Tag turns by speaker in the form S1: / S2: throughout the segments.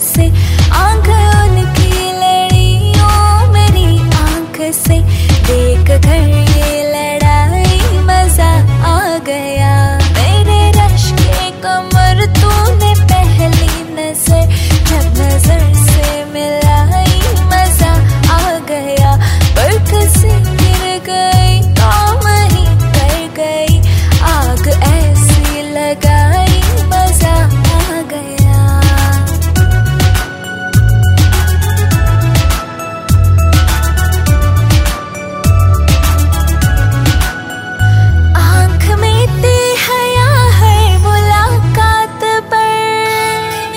S1: से, आंख उनकी लड़ी ओ मेरी आंख से, देख कर ये लड़ाई मजा आ गया। मेरे रश के कमर तूने पहली नजर, जब नजर से मिलाई मजा आ गया। बर्फ से गिर गई काम ही कर गई, आग ऐसी लगाई मजा आ गया। आंख में ते हया है मुलाकात पर,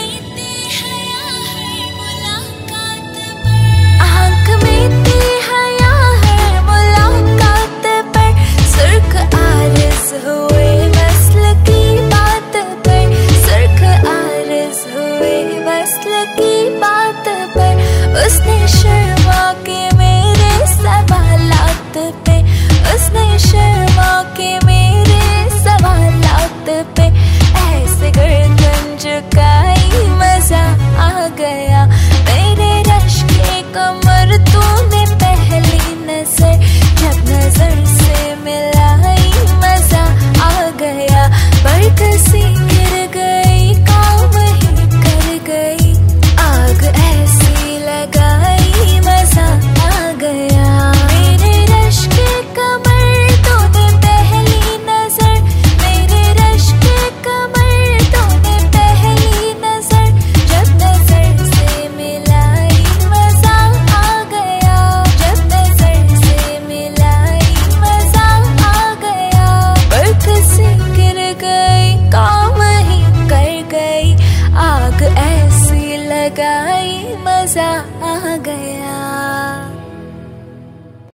S1: आंख में ते हया है मुलाकात पर, सुर्ख आरज़ हुए वस्ल की बात पर, सुर्ख आरज़ हुए वस्ल की बात पर। उसने शर्मा के मेरे सवालात पे, उसने शर्मा के मेरे सवालात पे, ऐसे गर्दन झुकाई मजा आ गया। मेरे रश के कमर तूने पहली नजर, जब नजर से मिलाई मजा आ गया। बर्फ सी गिर गई काम ही कर गई, आग ऐसी लगाई मजा आ गया। मेरे रश के कमर तूने पहली नजर, मेरे रश के कमर तूने पहली नजर, जब नजर से मिलाई मजा आ गया, जब नजर से मिलाई मजा आ गया। बर्फ से गिर गई काम ही कर गई, आग ऐसी लगाई मजा आ गया।